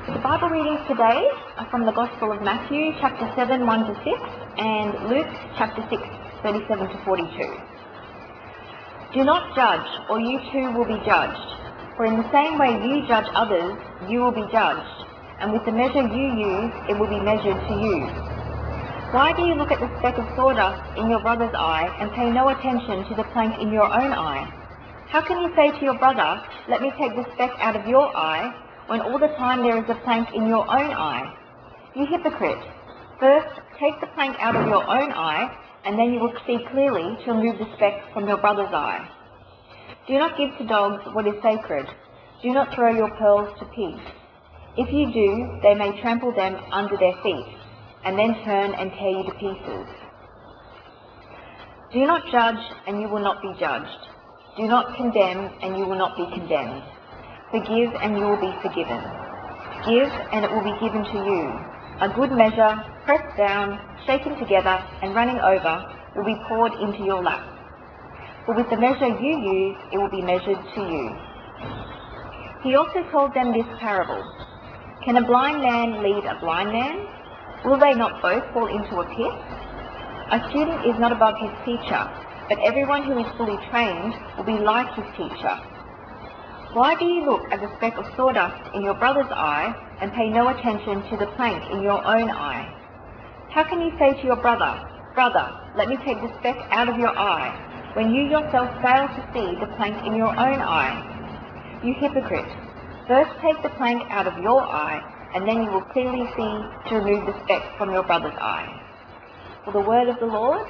The Bible readings today are from the Gospel of Matthew, chapter 7, 1 to 6, and Luke, chapter 6, 37 to 42. Do not judge, or you too will be judged. For in the same way you judge others, you will be judged, and with the measure you use, it will be measured to you. Why do you look at the speck of sawdust in your brother's eye and pay no attention to the plank in your own eye? How can you say to your brother, let me take the speck out of your eye, when all the time there is a plank in your own eye? You hypocrite! First, take the plank out of your own eye, and then you will see clearly to remove the speck from your brother's eye. Do not give to dogs what is sacred. Do not throw your pearls to pigs. If you do, they may trample them under their feet, and then turn and tear you to pieces. Do not judge, and you will not be judged. Do not condemn, and you will not be condemned. Forgive, and you will be forgiven. Give, and it will be given to you. A good measure, pressed down, shaken together, and running over, will be poured into your lap. For with the measure you use, it will be measured to you. He also told them this parable. Can a blind man lead a blind man? Will they not both fall into a pit? A student is not above his teacher, but everyone who is fully trained will be like his teacher. Why do you look at the speck of sawdust in your brother's eye and pay no attention to the plank in your own eye? How can you say to your brother, Brother, let me take the speck out of your eye, when you yourself fail to see the plank in your own eye? You hypocrite! First take the plank out of your eye, and then you will clearly see to remove the speck from your brother's eye. For the word of the Lord.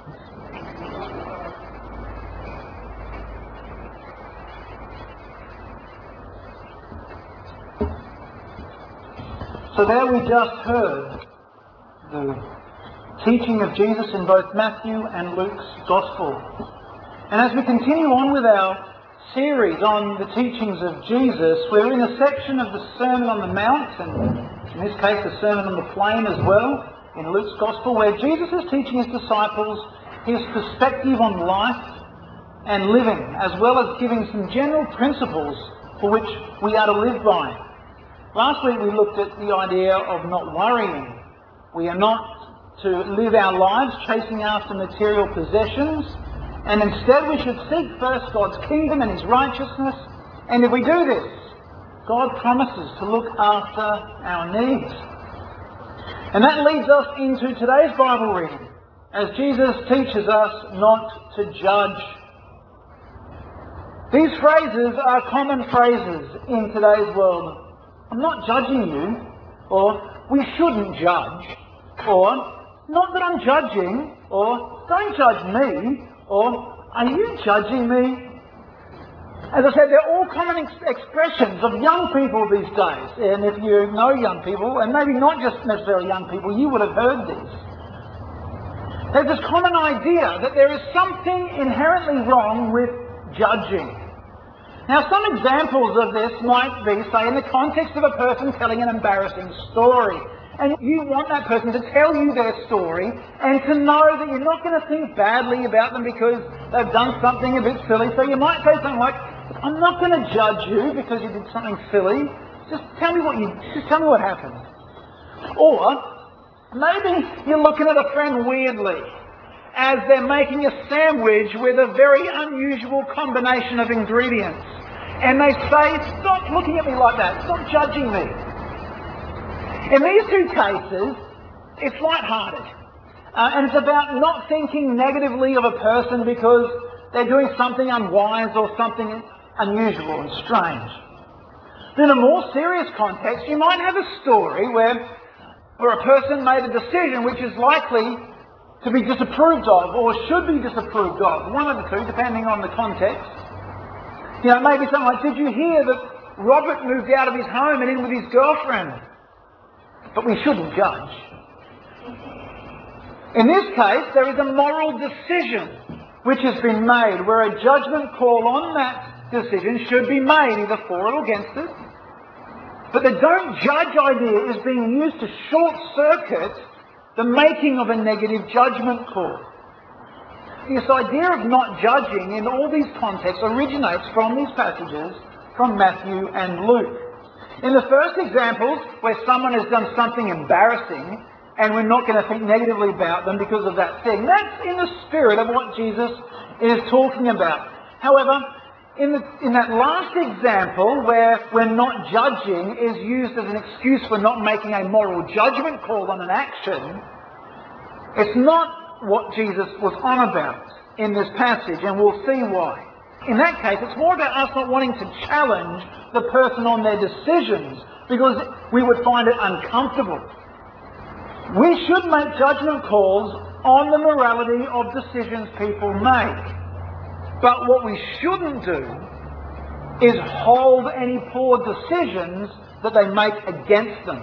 So there we just heard the teaching of Jesus in both Matthew and Luke's Gospel. And as we continue on with our series on the teachings of Jesus, we're in a section of the Sermon on the Mount, and in this case the Sermon on the Plain as well, in Luke's Gospel, where Jesus is teaching his disciples his perspective on life and living, as well as giving some general principles for which we are to live by. Last week we looked at the idea of not worrying. We are not to live our lives chasing after material possessions, and instead we should seek first God's kingdom and his righteousness, and if we do this, God promises to look after our needs. And that leads us into today's Bible reading, as Jesus teaches us not to judge. These phrases are common phrases in today's world. I'm not judging you, or we shouldn't judge, or not that I'm judging, or don't judge me, or are you judging me? As I said, they're all common expressions of young people these days. And if you know young people, and maybe not just necessarily young people, you would have heard these. There's this common idea that there is something inherently wrong with judging. Now, some examples of this might be, say, in the context of a person telling an embarrassing story. And you want that person to tell you their story and to know that you're not going to think badly about them because they've done something a bit silly. So you might say something like, I'm not going to judge you because you did something silly. Just tell me what happened. Or maybe you're looking at a friend weirdly as they're making a sandwich with a very unusual combination of ingredients. And they say, stop looking at me like that, stop judging me. In these two cases, it's light-hearted. And it's about not thinking negatively of a person because they're doing something unwise or something unusual and strange. But in a more serious context, you might have a story where a person made a decision which is likely to be disapproved of or should be disapproved of. One of the two, depending on the context. You know, maybe something like, did you hear that Robert moved out of his home and in with his girlfriend? But we shouldn't judge. In this case, there is a moral decision which has been made, where a judgment call on that decision should be made, either for or against it. But the don't judge idea is being used to short-circuit the making of a negative judgment call. This idea of not judging in all these contexts originates from these passages from Matthew and Luke. In the first examples, where someone has done something embarrassing and we're not going to think negatively about them because of that thing, that's in the spirit of what Jesus is talking about. However, in that last example where we're not judging is used as an excuse for not making a moral judgment call on an action, it's not what Jesus was on about in this passage, and we'll see why. In that case, it's more about us not wanting to challenge the person on their decisions because we would find it uncomfortable. We should make judgment calls on the morality of decisions people make. But what we shouldn't do is hold any poor decisions that they make against them.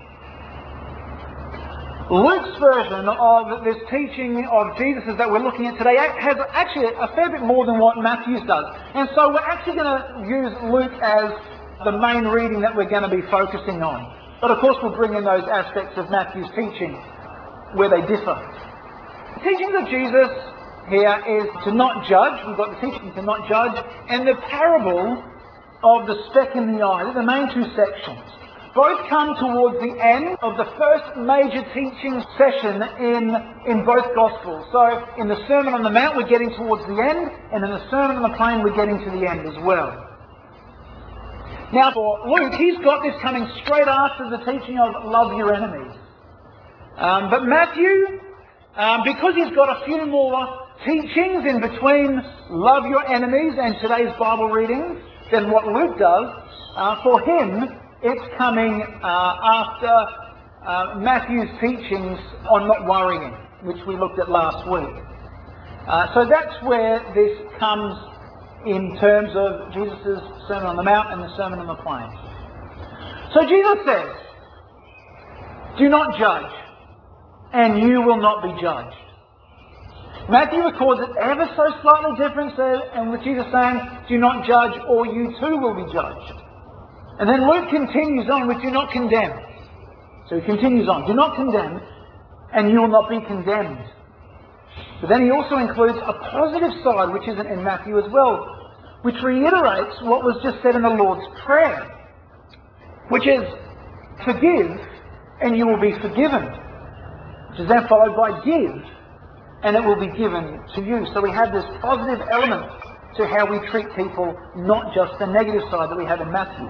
Luke's version of this teaching of Jesus that we're looking at today has actually a fair bit more than what Matthew's does. And so we're actually going to use Luke as the main reading that we're going to be focusing on. But of course we'll bring in those aspects of Matthew's teaching where they differ. The teachings of Jesus here is to not judge. We've got the teaching to not judge and the parable of the speck in the eye. They're the main two sections. Both come towards the end of the first major teaching session in both Gospels. So in the Sermon on the Mount we're getting towards the end, and in the Sermon on the Plain we're getting to the end as well. Now for Luke, he's got this coming straight after the teaching of love your enemies. But Matthew, because he's got a few more teachings in between love your enemies and today's Bible readings than what Luke does, for him it's coming after Matthew's teachings on not worrying, which we looked at last week. So that's where this comes in terms of Jesus' Sermon on the Mount and the Sermon on the Plain. So Jesus says, do not judge, and you will not be judged. Matthew records it ever so slightly different, and with Jesus saying, do not judge, or you too will be judged. And then Luke continues on with do not condemn. So he continues on, do not condemn, and you will not be condemned. But then he also includes a positive side, which isn't in Matthew as well, which reiterates what was just said in the Lord's Prayer, which is, forgive, and you will be forgiven. Which is then followed by give, and it will be given to you. So we have this positive element to how we treat people, not just the negative side that we have in Matthew.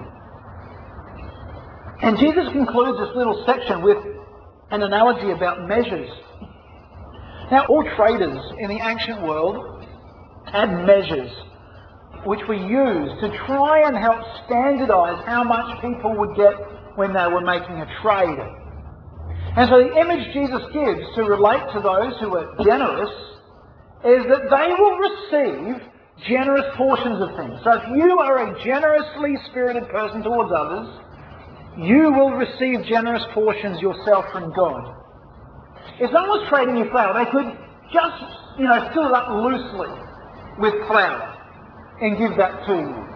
And Jesus concludes this little section with an analogy about measures. Now, all traders in the ancient world had measures which were used to try and help standardize how much people would get when they were making a trade. And so the image Jesus gives to relate to those who are generous is that they will receive generous portions of things. So if you are a generously spirited person towards others, you will receive generous portions yourself from God. If someone was trading you flour, they could just, fill it up loosely with flour and give that to you.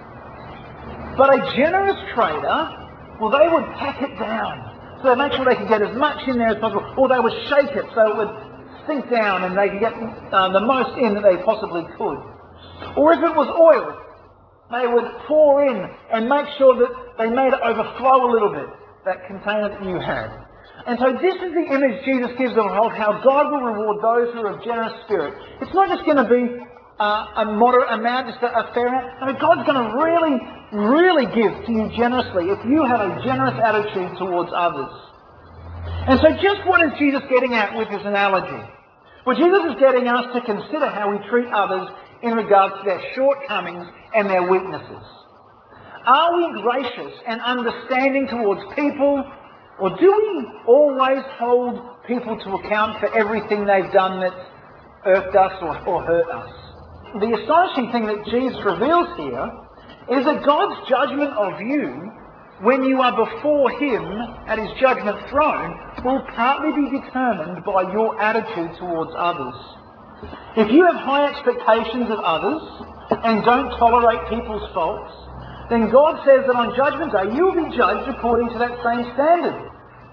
But a generous trader, well, they would pack it down. So they make sure they could get as much in there as possible, or they would shake it so it would sink down and they could get the most in that they possibly could. Or if it was oil, they would pour in and make sure that they made it overflow a little bit, that container that you had. And so this is the image Jesus gives of how God will reward those who are of generous spirit. It's not just going to be a moderate amount, just a fair amount. I mean, God's going to really, really give to you generously if you have a generous attitude towards others. And so just what is Jesus getting at with this analogy? Well, Jesus is getting us to consider how we treat others in regards to their shortcomings and their weaknesses. Are we gracious and understanding towards people, or do we always hold people to account for everything they've done that's irked us or hurt us? The astonishing thing that Jesus reveals here is that God's judgment of you when you are before him at his judgment throne will partly be determined by your attitude towards others. If you have high expectations of others and don't tolerate people's faults, then God says that on Judgment Day you will be judged according to that same standard.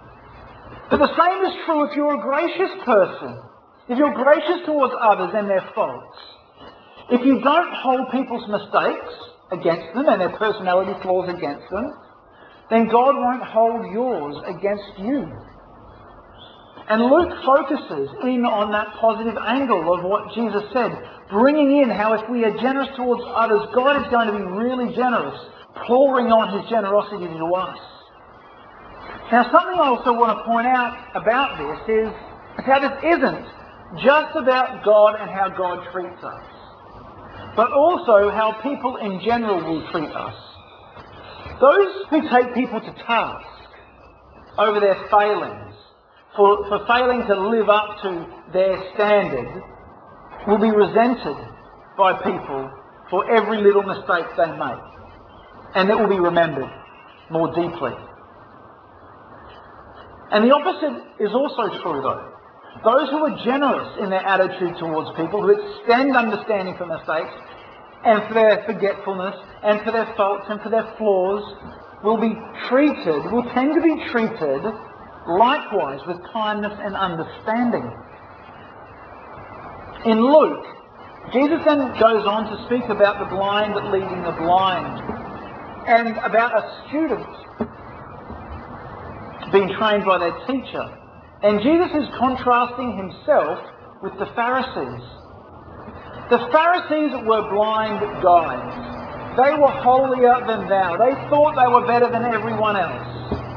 But the same is true if you're a gracious person. If you're gracious towards others and their faults. If you don't hold people's mistakes against them and their personality flaws against them, then God won't hold yours against you. And Luke focuses in on that positive angle of what Jesus said, bringing in how if we are generous towards others, God is going to be really generous, pouring on his generosity to us. Now, something I also want to point out about this is how this isn't just about God and how God treats us, but also how people in general will treat us. Those who take people to task over their failings, for failing to live up to their standard, will be resented by people for every little mistake they make. And it will be remembered more deeply. And the opposite is also true though. Those who are generous in their attitude towards people, who extend understanding for mistakes and for their forgetfulness and for their faults and for their flaws, will tend to be treated likewise with kindness and understanding. In Luke, Jesus then goes on to speak about the blind leading the blind and about a student being trained by their teacher. And Jesus is contrasting himself with the Pharisees. The Pharisees were blind guides. They were holier than thou. They thought they were better than everyone else.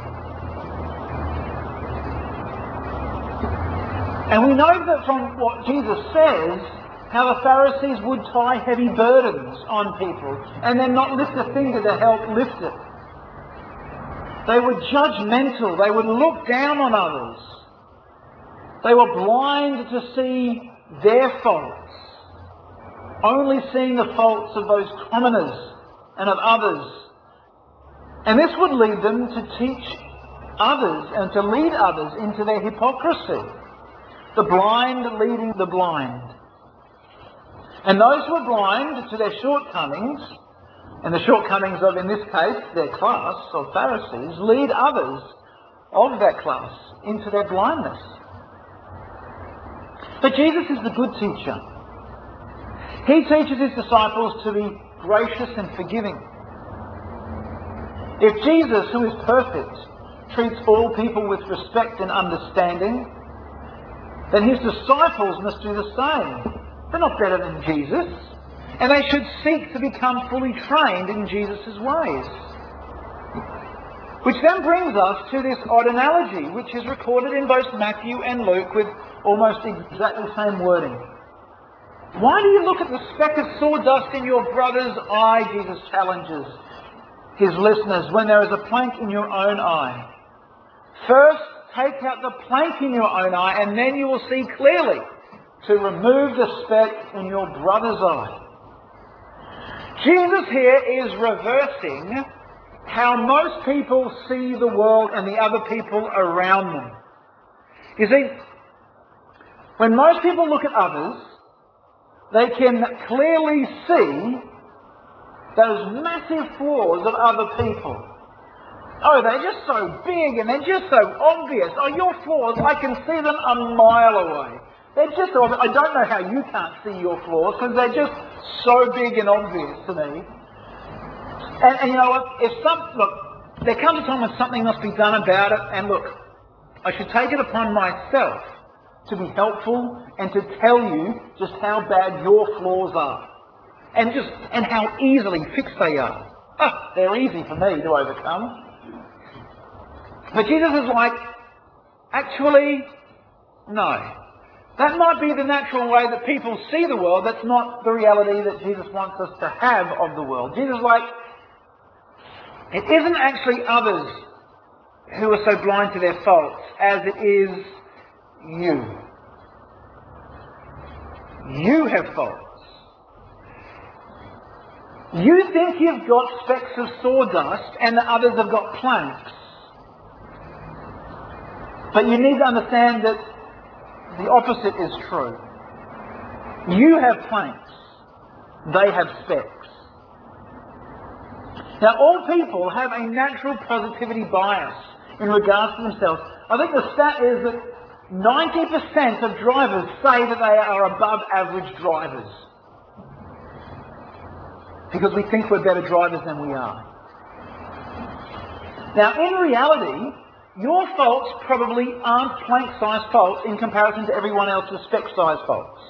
And we know that from what Jesus says, how the Pharisees would tie heavy burdens on people and then not lift a finger to help lift it. They were judgmental. They would look down on others. They were blind to see their faults, only seeing the faults of those commoners and of others. And this would lead them to teach others and to lead others into their hypocrisy. The blind leading the blind. And those who are blind to their shortcomings, and the shortcomings of, in this case, their class of Pharisees, lead others of that class into their blindness. But Jesus is the good teacher. He teaches his disciples to be gracious and forgiving. If Jesus, who is perfect, treats all people with respect and understanding, then his disciples must do the same. They're not better than Jesus, and they should seek to become fully trained in Jesus' ways. Which then brings us to this odd analogy, which is recorded in both Matthew and Luke with almost exactly the same wording. Why do you look at the speck of sawdust in your brother's eye, Jesus challenges his listeners, when there is a plank in your own eye? First, take out the plank in your own eye, and then you will see clearly to remove the speck in your brother's eye. Jesus here is reversing how most people see the world and the other people around them. You see, when most people look at others, they can clearly see those massive flaws of other people. Oh, they're just so big and they're just so obvious. Oh, your flaws, I can see them a mile away. They're just obvious. I don't know how you can't see your flaws because they're just so big and obvious to me. And you know what? Look, there comes a time when something must be done about it, and look, I should take it upon myself to be helpful and to tell you just how bad your flaws are. And how easily fixed they are. Oh, they're easy for me to overcome. But Jesus is like, actually, no. That might be the natural way that people see the world. That's not the reality that Jesus wants us to have of the world. Jesus is like, it isn't actually others who are so blind to their faults as it is you. You have faults. You think you've got specks of sawdust and the others have got planks. But you need to understand that the opposite is true. You have planks. They have specks. Now, all people have a natural positivity bias in regards to themselves. I think the stat is that 90% of drivers say that they are above average drivers. Because we think we're better drivers than we are. Now, in reality, your faults probably aren't plank-sized faults in comparison to everyone else's speck-sized faults.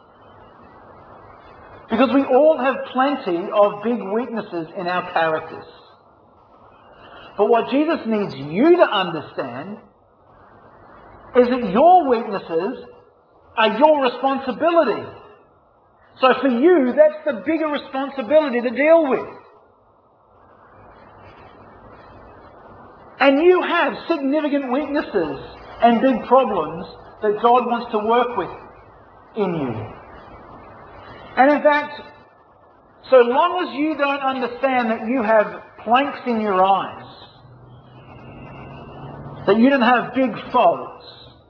Because we all have plenty of big weaknesses in our characters. But what Jesus needs you to understand is that your weaknesses are your responsibility. So for you, that's the bigger responsibility to deal with. And you have significant weaknesses and big problems that God wants to work with in you. And in fact, so long as you don't understand that you have planks in your eyes, that you don't have big faults,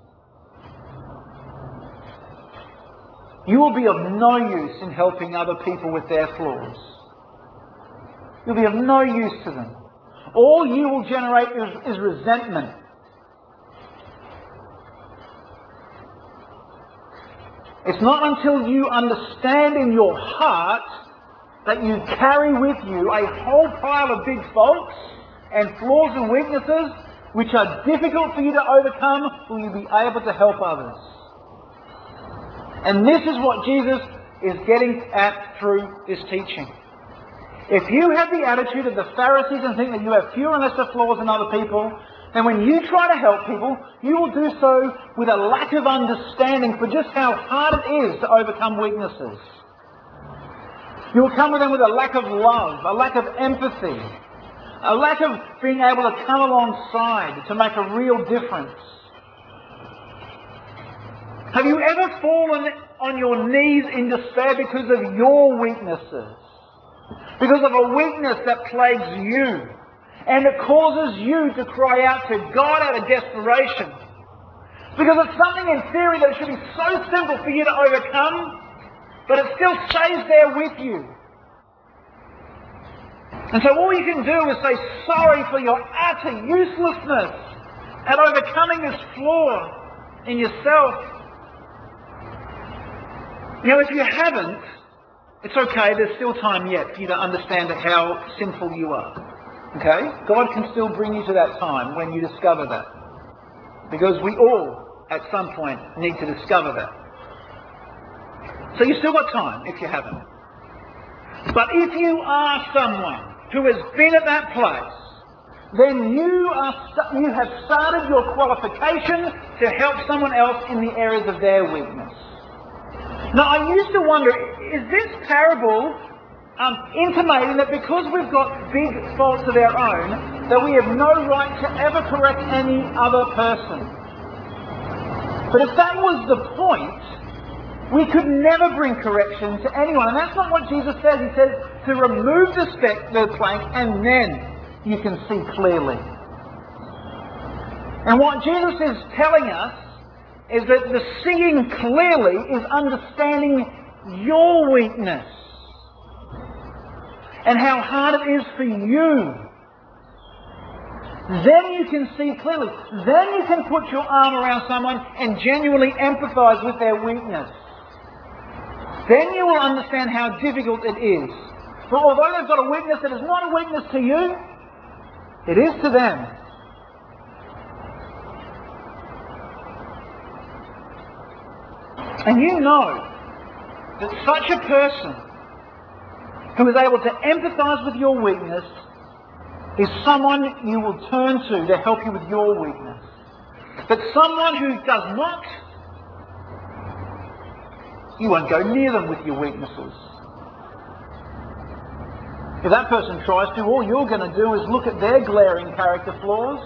you will be of no use in helping other people with their flaws. You'll be of no use to them. All you will generate is resentment. It's not until you understand in your heart that you carry with you a whole pile of big faults and flaws and weaknesses which are difficult for you to overcome will you be able to help others. And this is what Jesus is getting at through this teaching. If you have the attitude of the Pharisees and think that you have fewer and lesser flaws than other people, then when you try to help people, you will do so with a lack of understanding for just how hard it is to overcome weaknesses. You will come with them with a lack of love, a lack of empathy, a lack of being able to come alongside to make a real difference. Have you ever fallen on your knees in despair because of your weaknesses? Because of a weakness that plagues you, and it causes you to cry out to God out of desperation. Because it's something in theory that should be so simple for you to overcome, but it still stays there with you. And so all you can do is say sorry for your utter uselessness at overcoming this flaw in yourself. Now, if you haven't, it's okay, there's still time yet for you to understand how sinful you are. Okay? God can still bring you to that time when you discover that. Because we all, at some point, need to discover that. So you've still got time if you haven't. But if you are someone who has been at that place, then you have started your qualification to help someone else in the areas of their weakness. Now, I used to wonder, is this parable intimating that because we've got big faults of our own, that we have no right to ever correct any other person? But if that was the point, we could never bring correction to anyone. And that's not what Jesus says. He says to remove the plank and then you can see clearly. And what Jesus is telling us is that the seeing clearly is understanding your weakness and how hard it is for you. Then you can see clearly. Then you can put your arm around someone and genuinely empathize with their weakness. Then you will understand how difficult it is. For although they've got a weakness that is not a weakness to you, it is to them. And you know that such a person who is able to empathize with your weakness is someone you will turn to help you with your weakness. But someone who does not, you won't go near them with your weaknesses. If that person tries to, all you're going to do is look at their glaring character flaws,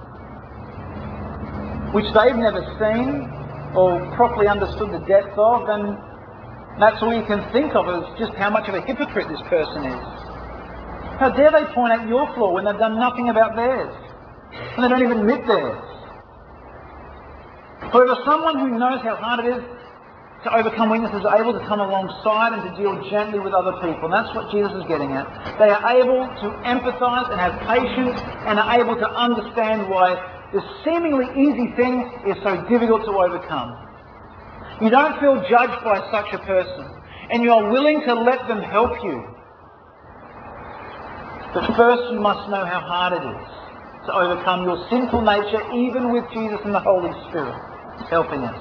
which they've never seen or properly understood the depth of, and that's all you can think of as just how much of a hypocrite this person is. How dare they point out your flaw when they've done nothing about theirs, and they don't even admit theirs. However, someone who knows how hard it is to overcome weaknesses is able to come alongside and to deal gently with other people. And that's what Jesus is getting at. They are able to empathise and have patience and are able to understand why this seemingly easy thing is so difficult to overcome. You don't feel judged by such a person, and you are willing to let them help you. But first you must know how hard it is. to overcome your sinful nature, even with Jesus and the Holy Spirit helping us.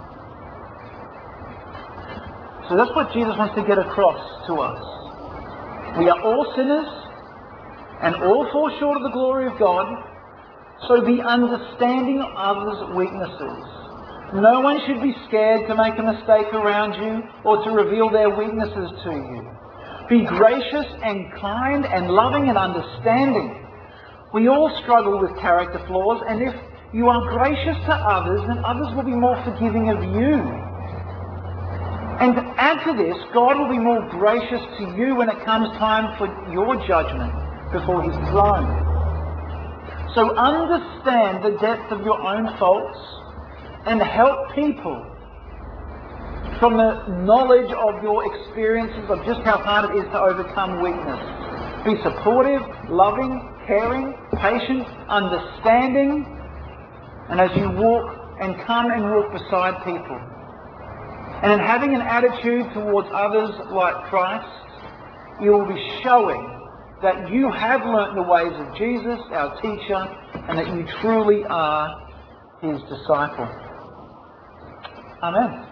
So that's what Jesus wants to get across to us. We are all sinners and all fall short of the glory of God, so be understanding of others' weaknesses. No one should be scared to make a mistake around you or to reveal their weaknesses to you. Be gracious and kind and loving and understanding. We all struggle with character flaws, and if you are gracious to others, then others will be more forgiving of you. And to add to this, God will be more gracious to you when it comes time for your judgment before His throne. So understand the depth of your own faults and help people from the knowledge of your experiences of just how hard it is to overcome weakness. Be supportive, loving, caring, patient, understanding, and as you walk and come and walk beside people. And in having an attitude towards others like Christ, you will be showing that you have learnt the ways of Jesus, our teacher, and that you truly are His disciple. Amen.